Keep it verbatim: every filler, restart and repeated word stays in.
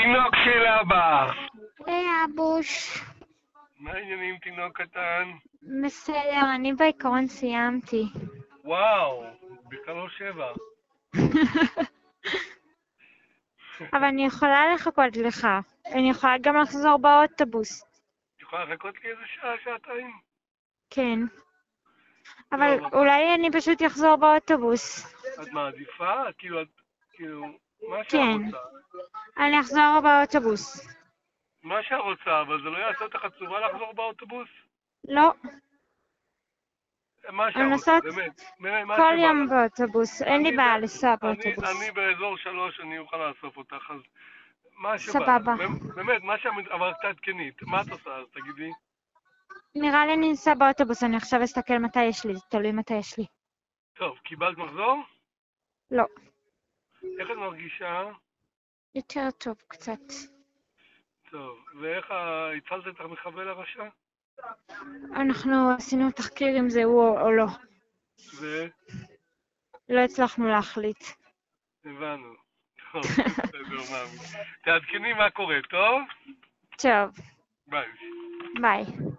תינוק של אבא. היי אבוש. מה העניינים תינוק קטן? בסדר, אני בעיקרון סיימתי. וואו, בכלל לא שבע. אבל אני יכולה לחכות לך. אני יכולה גם לחזור באוטובוס. את יכולה לחכות לי איזה שעה, שעתיים? כן. אבל טוב, אולי אני פשוט אחזור באוטובוס. את מעדיפה? כאילו, את, כאילו, מה שאת כן. רוצה. אני אחזור באוטובוס. מה שאת רוצה, אבל זה לא יעשה אותך עצובה לחזור באוטובוס? לא. מה שאת אני רוצה, נוסעת באמת. באמת, מה כל שבא יום לך. באוטובוס. אין לי אני בעיה ב- לנסוע אני, באוטובוס. אני באזור שלוש, אני אוכל לאסוף אותך, אז מה שבא לך. סבבה. באמת, מה שאת, אבל תעדכנית. מה את עושה, אז תגידי? נראה לי אני אנסע באוטובוס, אני עכשיו אסתכל מתי יש לי, זה תלוי מתי יש לי. טוב, קיבלת מחזור? לא. איך את מרגישה? יותר טוב קצת. טוב, ואיך ה- הצלת את המחבל הרשע? אנחנו עשינו תחקיר אם זה הוא או לא. ו... לא הצלחנו להחליט. הבנו. טוב, בסדר, מאמי. תעדכני מה קורה, טוב? טוב, ביי. ביי.